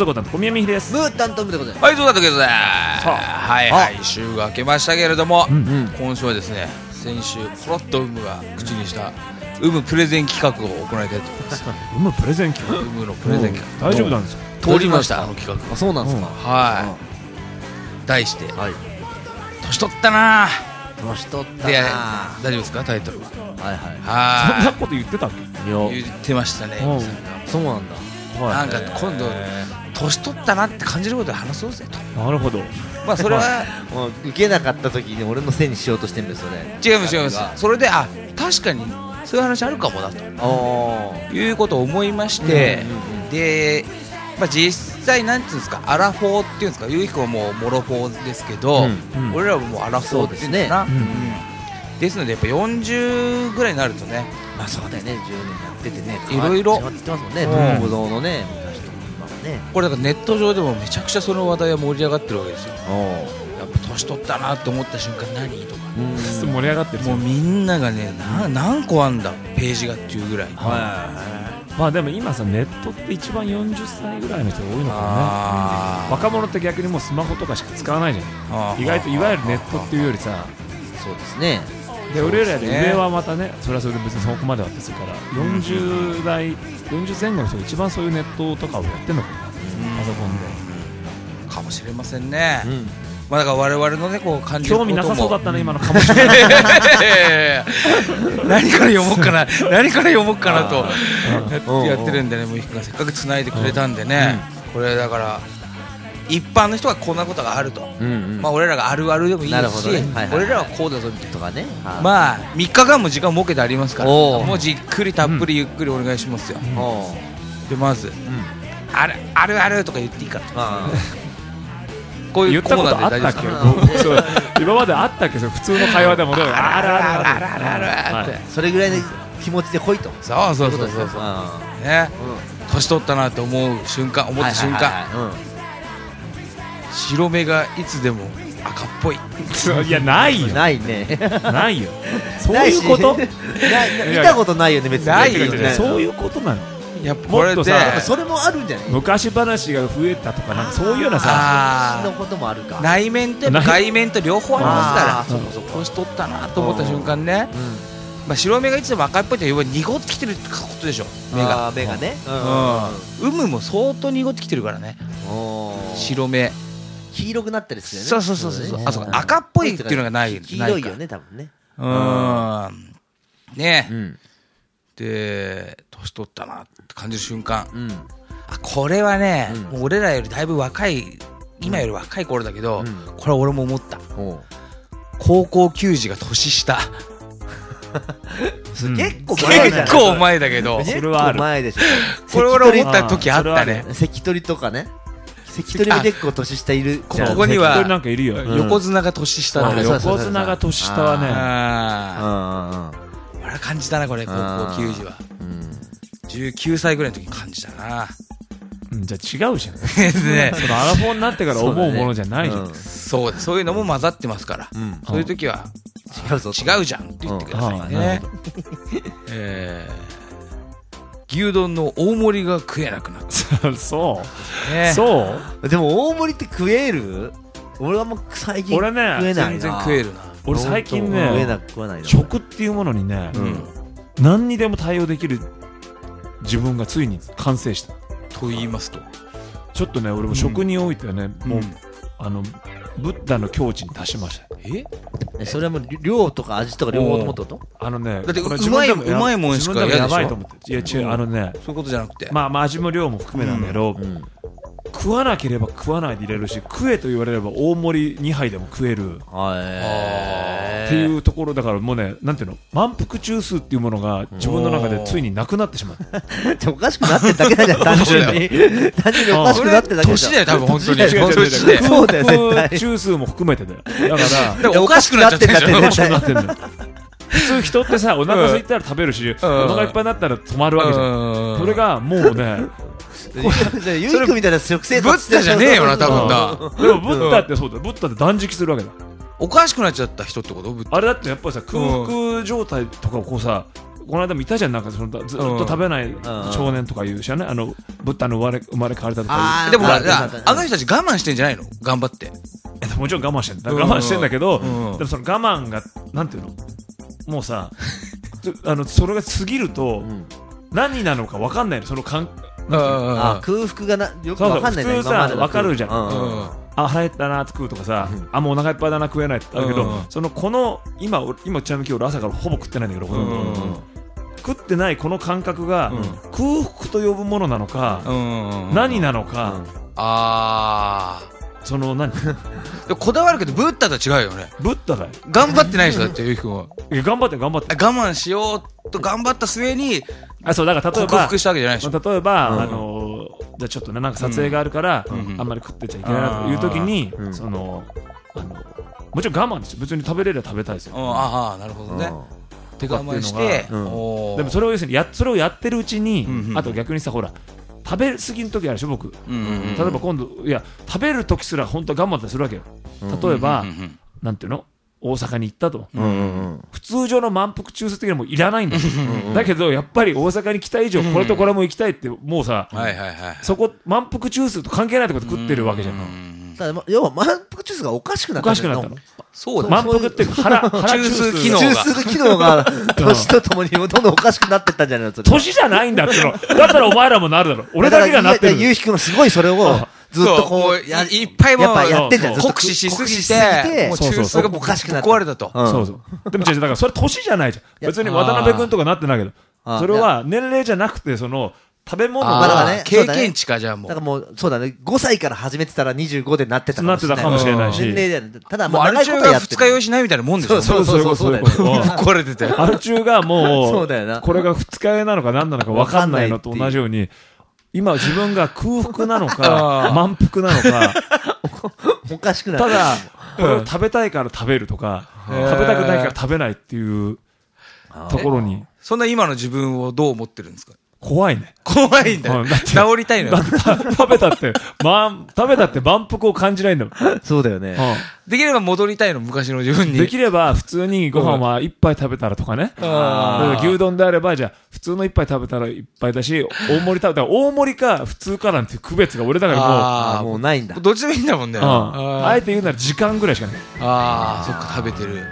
族担当小宮美秀です。 ブー担当部でございます。 はい、そうだったけどね。 さあはいはい、週が明けましたけれども、 うん、 今週はですね、先週ポロッとウムが口にしたウムプレゼン企画を行いたいと思います。 ウムプレゼン企ウムのプレゼン企画大丈夫なんですか？ 画通りました、あの企画。 あ、そうなんですか。 はい、題して、 はい。 年取ったな年取ったで、 な。 大丈夫ですか、タイトルは。 はいはそんなはこと言ってたっけ？ い。よ。 い、言ってましたね。 うん皆さんがそうなんだ。 なんか今度年取ったなって感じることで話そうぜと。 なるほど。 まあそれはもう受けなかった時に俺のせいにしようとしてるんですよね。 違います違います。それで、あ、確かにそういう話あるかもだとあいうことを思いましあ。 て、で、まあ、実際なんていうんですか、アラフォーっていうんですか、ゆうひくんはもうモロフォーですけど、 うん俺らはもうアラフォーっていうんだな。 そうですねですのでやっぱ40ぐらいになるとね、 まあそうだよね。10年やっててね。 いろいろ変わってますもんね。 うんブドウのね昔とか今はね。 これだからネット上でもめちゃくちゃその話題は盛り上がってるわけですよ。 おやっぱ年取ったなって思った瞬間何とか、 盛り上がってる。 もうみんながね、何個あんだページがっていうぐらい。 まあでも今さ、ネットって一番40歳ぐらいの人が多いのかあもね。若者って逆にもうスマホとかしか使わないじゃん。意外といわゆるネットっていうよりさ、 そうですね。 で俺らよりそうですね上はまたね、それはそれで別にそこまではでするから、40代40前後の人が一番そういうネットとかをやってんのかな、パソコンで。 かもしれませんね。 うん。 まあだから我々のねこう感じることも興味なさそうだったね、今のかもしれない。 何から読もうかな何から読もうかなとうんやってるんでね、もうせっかく繋いでくれたんでね、これだから一般の人はこんなことがあると、まあ俺らがあるあるでもいいなるし、 ほどねはいはい俺らはこうだぞみたいなとかね。 まあ3日間も時間を設けてありますから、 おーもうじっくりたっぷりゆっくりお願いしますよ。 おうでまずあるあるあるとか言っていいから、 あこうい言ったうコーナことあったっけ？ ーで大丈夫ですか？ あそう今まであったっけ？普通の会話でもあるあるあるあるあるあるって、 それぐらいの気持ちで来いと。 そうそうそうそうあね、 うん年取ったなって思う瞬間、思った瞬間、白目がいつでも赤っぽい。 いや、ないよ。 ないね。 ないよ。そういうこと？ 見たことないよね別に。 ないよねそういうことなの。 やっぱこれでもっとさそれもあるんじゃない。 昔話が増えたとか、なんかそういうようなさ、 あのこともあるか。 内面と外面と両方ありますから、 あーそうかそうか年取ったなと思った瞬間ね、まあ、白目がいつでも赤っぽいって要は濁ってきてるってことでしょ、目が。 目がね。 有無も相当濁ってきてるからね、白目。 黄色くなったりするよね。 そうそうそうそう、あ、そうか、赤っぽいっていうのがない。 黄色いよね多分ね。 ねうんで、年取ったなって感じる瞬間、 うん。 あ、これはね、 うんもう俺らよりだいぶ若い、今より若い頃だけど、 うんこれは俺も思った。 おう高校球児が年下。 結構前じゃない。 結構前だけど、 それはある結構前でしょ。 これ俺思った時あったね。 関取とかね。関取も結構年下いるじゃん。 ここには関取なんかいるよ。 うん横綱が年下だうんけど、 横綱が年下はね、 あうん俺は感じたな、これ、高校球児は。 うん 19歳ぐらいの時に感じたな。 じゃあ違うじゃん。 ね、 そのアラフォーになってから思うものじゃないじゃん。 そういうのも混ざってますから、 うんそういう時は違うぞ。 違うじゃんって言ってくださいなるね。牛丼の大盛りが食えなくなっそたね。 そうでも大盛りって食える？俺はもう最近俺ね食えないな。 全然食えるな。 俺最近食えね、 食わないな。 食っていうものにね、何にでも対応できる自分がついに完成した。 と言いますと、 ちょっとね、俺も食においてはね、もううんブッダの境地に達しました。 それはもう量とか味とか両方ともってこと？ だってこれうまい自分でもうまいもんしか自分でもやばい嫌でしょと思って。いや違う、 そういうことじゃなくて、 まあ味も量も含めなんだけど、食わなければ食わないでいれるし、食えと言われれば大盛り2杯でも食えるっていうところだから、もうね、なんていうの、満腹中枢っていうものが自分の中でついになくなってしまった。 おかしくなってるだけだじゃん、単純に。単純におかしくなってるだけ年だよ多分本当に。 違う違う違う年でそうだよ絶対満腹中枢も含めてだよ。だからでもおかしくなっちゃってるじゃん。 おかしくなってんだよ。普通人ってさ、お腹空いたら食べるし、お腹いっぱいになったら止まるわけじゃん。それがもうね、 ゆいくみたいな食生ブッダじゃねえよな多分な。 でもブッダってそうだよ。ブッダって断食するわけだ。 おかしくなっちゃった人ってこと？ あれだってやっぱりさ、空腹状態とかをこうさ、 この間もいたじゃん、なんかそのずっと食べない少年とかいうしね、ブッダの生まれ変われたとかいう。 でもあの人たち我慢してんじゃないの、頑張って。 もちろん我慢してんだ、我慢してんだけど、でもその我慢がなんていうの、もうさそれが過ぎると何なのか分かんないの、その空腹がよく分かんないね。 普通さ分かるじゃん。腹減ったなって食うとかさ、もうお腹いっぱいだな食えないってあるけど、この今ちなみに今日朝からほぼ食ってないんだけど、食ってないこの感覚が空腹と呼ぶものなのか何なのか、その何こだわるけどブッダと違うよね。 ブッダだよ。 頑張ってない人だってゆうきくんは。 頑張って我慢しようと頑張った末にそうだから例えば克服したわけじゃないでしょ。 例えばじゃあちょっとねなんか撮影があるからあんまり食ってちゃいけないなという時にもちろん我慢ですよ。別に食べれれば食べたいですよ。 なるほどね。 てかっていうのがでもそれを要するにそれをやってるうちにあと逆にさほら食べ過ぎの時あるでしょ僕。例えば今度食べる時すら本当は我慢するわけよ。例えばなんていうの大阪に行ったと、普通上の満腹中枢的にはもういらないんだよ。だけどやっぱり大阪に来た以上これとこれも行きたいってもうさそこ満腹中枢と関係ないところで食ってるわけじゃん。 ただ要は満腹中枢がおかしくなったの。 そうだ、 満腹っていうか腹中枢機能が年とともにどんどんおかしくなってったんじゃないの。 年じゃないんだっての。だったらお前らもなるだろ。俺だけがなってる。 ゆうひくんのすごいそれをずっとこういっぱいもやってんじゃん。 酷使しすぎてもう中枢がおかしくなって壊れたと。 そうそう。でもだからそれ年じゃないじゃん。別に渡辺君とかなってないけど、それは年齢じゃなくてその食べ物が経験値か。じゃあもうだからもうそうだね、5歳から始めてたら25でなってたかもしれないし、 年齢でただもうアル中が二日酔いしないみたいなもんでしょ。 そうだよね。 壊れててアル中がもそうだよな。 これが二日酔いなのか何なのか分かんないのと同じように今自分が空腹なのか満腹なのかおかしくなる。 ただこれを食べたいから食べるとか食べたくないから食べないっていうところに、 そんな今の自分をどう思ってるんですか。 怖いね。 怖いんだよ。治りたいのよ。 食べたって満腹を感じないんだもん。 そうだよね。 できれば戻りたいの、昔の自分に。 できれば普通にご飯は一杯食べたらとかね。牛丼であればじゃあ普通の一杯食べたら一杯だし、大盛り食べたら大盛りか普通かなんていう区別が俺だからもうないんだ。 どっちでもいいんだもんね。 あえて言うなら時間ぐらいしかない。 そっか、食べてる。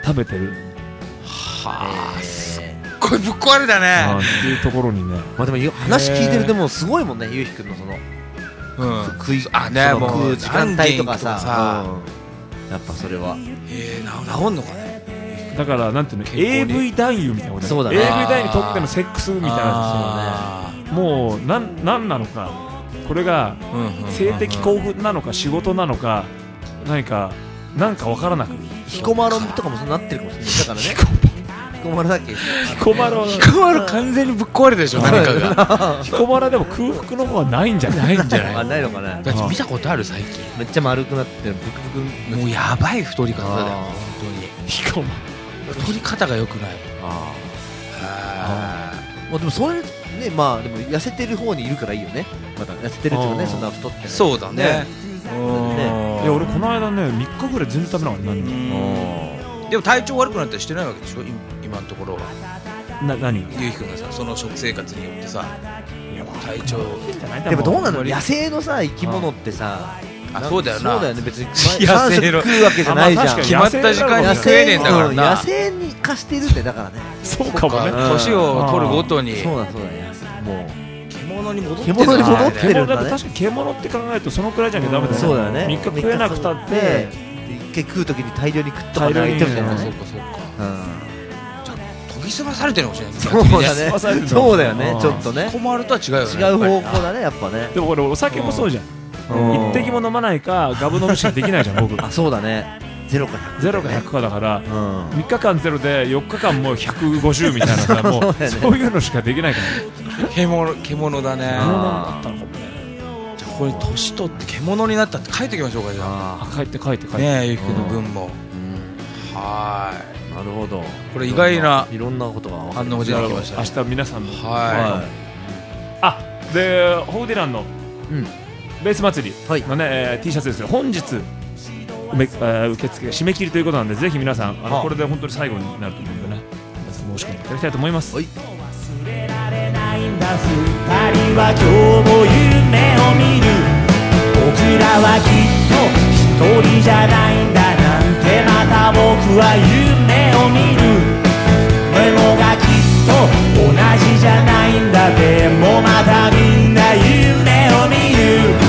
これぶっ壊れたねっていうところにね。 まあでも話聞いてるでもすごいもんね、ゆうひくんのその食う時間帯とかさ、やっぱそれは治んのかね。 だからなんていうの AV 男優みたいなことそうだね。 AV 男優にとってのセックスみたいな、もうなんなのか、これが性的興奮なのか仕事なのか何かなんか分からなく、 彦摩呂とかもそうなってるかもしれない。だからね彦摩呂だっけ。 彦摩呂完全にぶっ壊れたでしょ、何かが。 彦摩呂でも空腹の方はないんじゃないんじゃないないのかな。 だって見たことある最近。 めっちゃ丸くなってる、ブクブク。 もうやばい太り方だよ本当に。 彦摩呂太り方が良くない。 もうでもそれね、まあでも痩せてる方にいるからいいよね。まだ痩せてるっていうかね、そんな太ってない。 そうだね。 いや俺この間ね3日ぐらい全然食べなかった。何でも体調悪くなったりしてないわけでしょ今のところは。 何ゆうひくんがさ、その食生活によってさ体調。 でもどうなの、野生のさ生き物ってさ、 そうだよな。 そうだよね、別に3食食うわけじゃないじゃん。 決まった時間に食えねえんだからな。 野生に化してるんで、だからね。 そうかもね。 年を取るごとに。 そうだそうだ、もう獣に戻ってる。 獣に戻ってるんだね。 確かに獣って考えるとそのくらいじゃなきゃダメだよね。 そうだよね。 3日食えなくたって一回食うときに大量に食っとかないとみたいな。 そうかそうか。じゃあ研ぎ澄まされてるかもしれない。 そうだね。そうだよね。ちょっとね。 困るとは違うよね。 違う方向だね、やっぱね。 でもこれお酒もそうじゃん。一滴も飲まないかガブ飲みしかできないじゃん僕。 あ、そうだね。0か 100かだから3日間0で4日間もう150みたいなさ、もうそういうのしかできないから。 獣だね。 獣だったのかもね。 じゃあこれ年取って獣になったって書いておきましょうか。じゃあ書いてねえ、ゆうひくんの分も。 はい、なるほど。 これ意外ないろんなことが反応が出てきました。 明日皆さんのはい。 でホーディランのベース祭りのね T シャツですけど、本日受付締め切りということなんで、ぜひ皆さんこれで本当に最後になると思うんでね、申し込んでいただきたいと思います。 人は今日も夢を見る。僕らはきっと一人じゃないんだなんてまた僕は夢を見る。でもがきっと同じじゃないんだ。でもまたみんな夢を見る。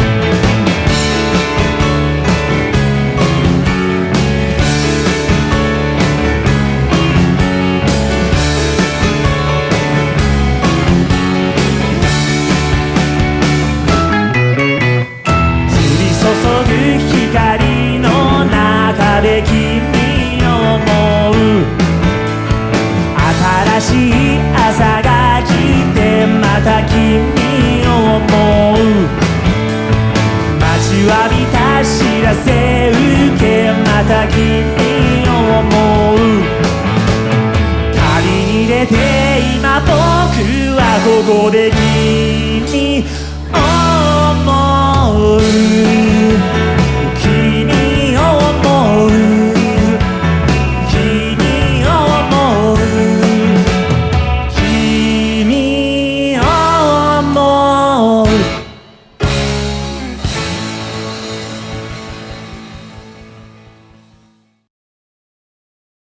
光の中で君を思う。新しい朝が来てまた君を思う。待ちわびた知らせ受けまた君を思う。旅に出て今僕はここで君を